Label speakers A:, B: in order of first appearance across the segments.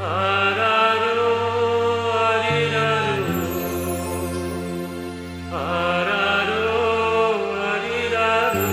A: Araro, ariraro, araro, ariraro.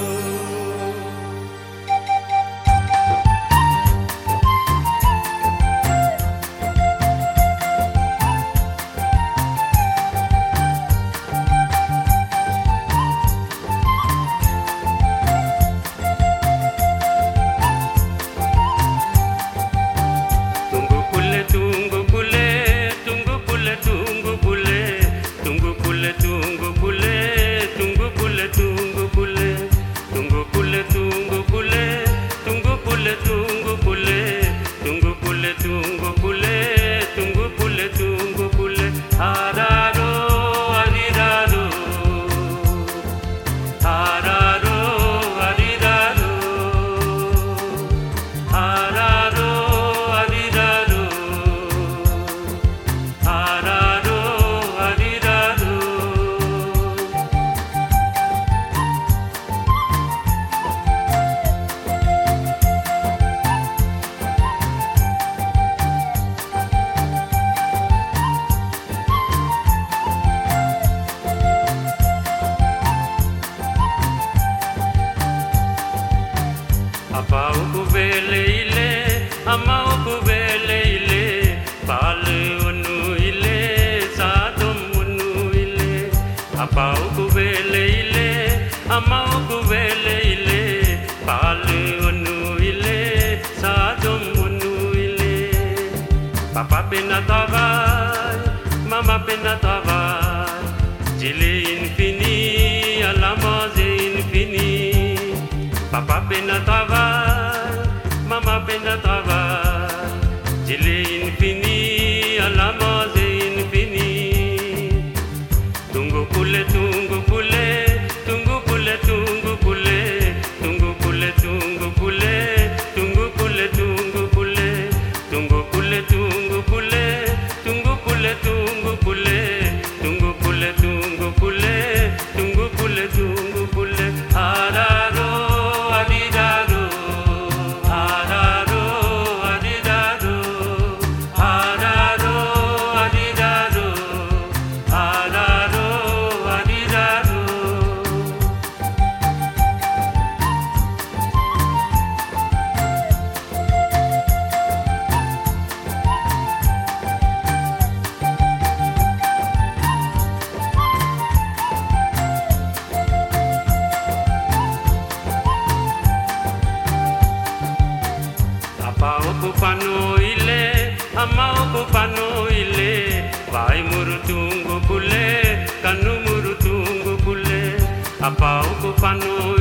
A: Apau ku vele ile, amau ku vele ile, palu unu ile, sadum unu ile. Apau ku vele ile, amau ku vele ile, palu unu ile, sadum unu ile. Papa pena travail, mama pena travail, jile infini, alamaze infini. Papa pena travail, mama pena travail, jile infini, alamaze infini. Tungu pule, tungu pule, tungu pule, tungu pule, tungu pule, tungu pule, tungu pule, tungu pule, tungu pule, tungu pule, tungu pule, tungu pule, tungu pule, tungu pule, tungu pule, tungu pule. Araro, ariraro, araro, ariraro, araro, ariraro, araro, ariraro. Apau ku panu ile, amau ku panu ile, vai muru tunggu pule, kanu muru tunggu pule. Apau ku panu